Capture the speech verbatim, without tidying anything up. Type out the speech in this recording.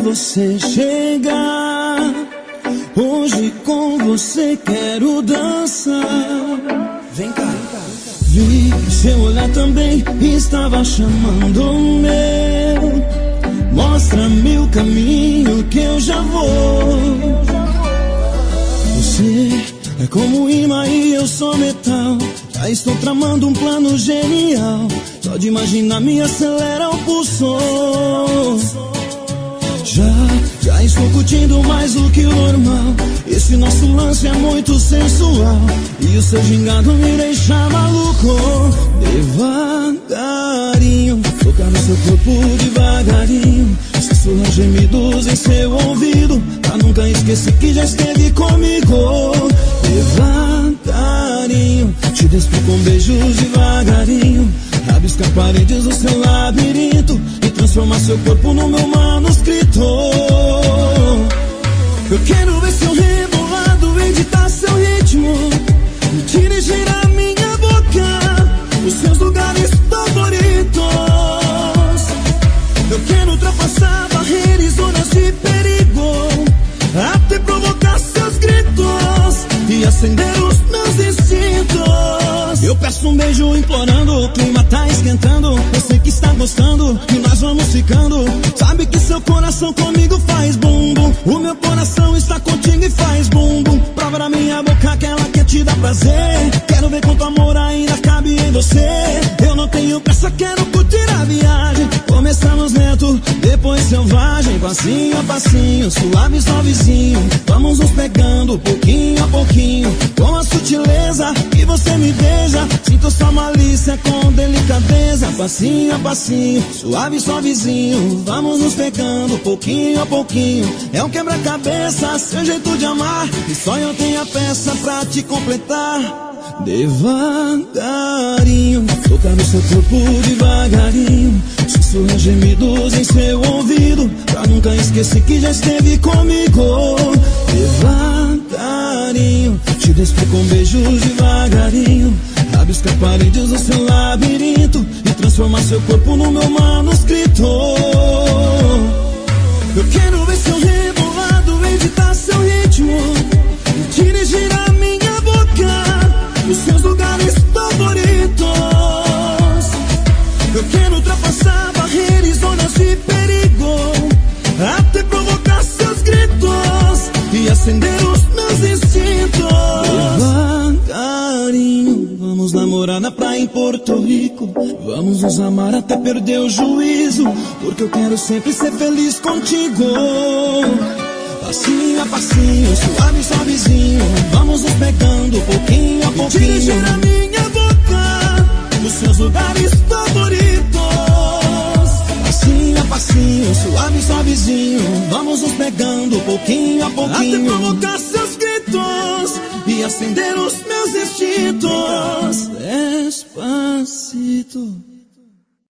você chegar. Hoje com você quero dançar. Vem cá, vem cá. Vi que seu olhar também estava chamando o meu. Mostra-me o caminho que eu já vou. Você é como imã e eu sou metal. Já estou tramando um plano genial. Só de imaginar me acelera o pulso. Já, já estou curtindo mais do que o normal. Esse nosso lance é muito sensual. E o seu gingado me deixa maluco. Devagarinho, tocar no seu corpo devagarinho. Sussurrar gemidos em seu ouvido, pra nunca esquecer que já esteve comigo. Devagarinho, te despo com beijos devagarinho. Rabiscar paredes do seu labirinto e transformar seu corpo no meu manuscrito. Eu quero ver seu rebolado, editar seu ritmo, dirigir a minha boca, os seus lugares favoritos. Eu quero ultrapassar barreiras e zonas de perigo, até provocar seus gritos e acender os meus instintos. Eu peço um beijo implorando, o clima tá esquentando. Eu sei que está gostando, que nós vamos ficando. Sabe que seu coração comigo faz bum bum. O meu coração está contigo e faz bum bum. Prova da minha boca aquela que te dá prazer. Quero ver quanto amor ainda cabe em você. Eu não tenho pressa, quero curtir a viagem. Começamos lento, depois selvagem. Passinho a passinho, suave suavezinho. Vamos nos pegando pouquinho a pouquinho, com a sutileza que você me beija. Sinto sua malícia com delicadeza. Passinho a passinho, suave suavezinho. Vamos nos pegando pouquinho a pouquinho. É um quebra-cabeça, seu jeito de amar. E só eu tenho a peça pra te completar. Devagarinho, tocar no seu corpo devagarinho. Sussurrar gemidos em seu ouvido, pra nunca esquecer que já esteve comigo. Devagarinho, te despo com beijos devagarinho. Rabiscar paredes do seu labirinto e transformar seu corpo no meu manuscrito. Eu quero ver seu rebolado, editar seu ritmo, dirigir a minha boca, os seus lugares favoritos. Eu quero ultrapassar barreiras e zonas de perigo, até provocar seus gritos e acender os meus instintos. Devagarinho, vamos namorar na praia em Porto Rico. Vamos nos amar até perder o juízo, porque eu quero sempre ser feliz contigo. Passinho a passinho, suave suavezinho. Vamos nos pegando pouquinho a pouquinho. Dirigir a minha boca, os seus lugares favoritos. Passinho a passinho, suave suavezinho. Vamos nos pegando pouquinho a pouquinho, até provocar seus gritos e acender os meus instintos. Despacito.